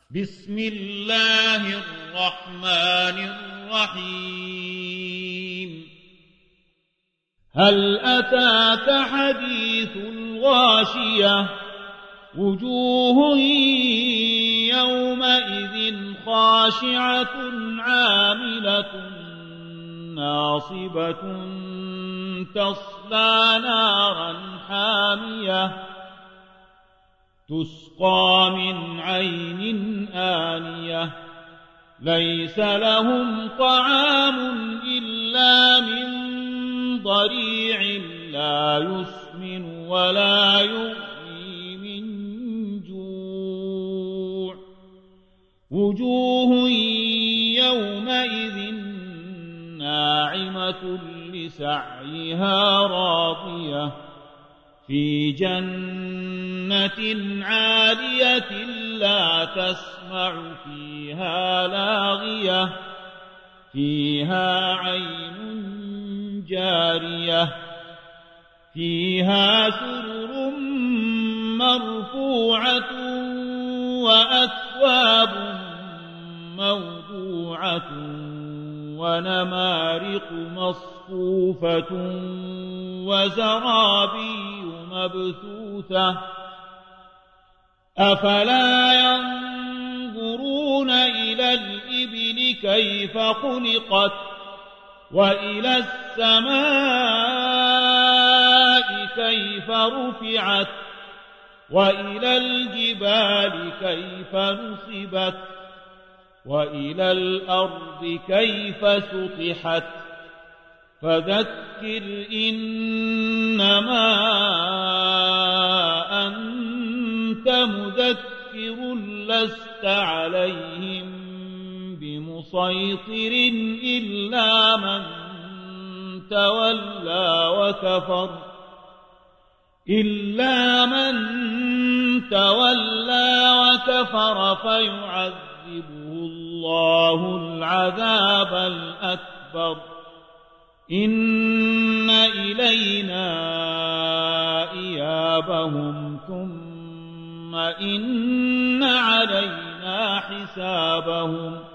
بسم الله الرحمن الرحيم هل أتاك حديث الغاشية وجوه يومئذ خاشعة عاملة ناصبة تصلى نارا حامية تسقى من عين آنية ليس لهم طعام إلا من ضريع لا يسمن ولا يغني من جوع وجوه يومئذ ناعمة لسعيها راضية في جنة عالية لا تسمع فيها لاغية فيها عين جارية فيها سرر مرفوعة وأكواب موضوعة ونمارق مصفوفة وزرابي مبثوثة أفلا ينظرون إلى الإبل كيف خلقت وإلى السماء كيف رفعت وإلى الجبال كيف نصبت وإلى الأرض كيف سطحت فذكر إنما أنت مذكر لست عليهم بمسيطر إلا من تولى وكفر فيعذبه الله العذاب الأكبر إن إلينا إيابهم ثم إن علينا حسابهم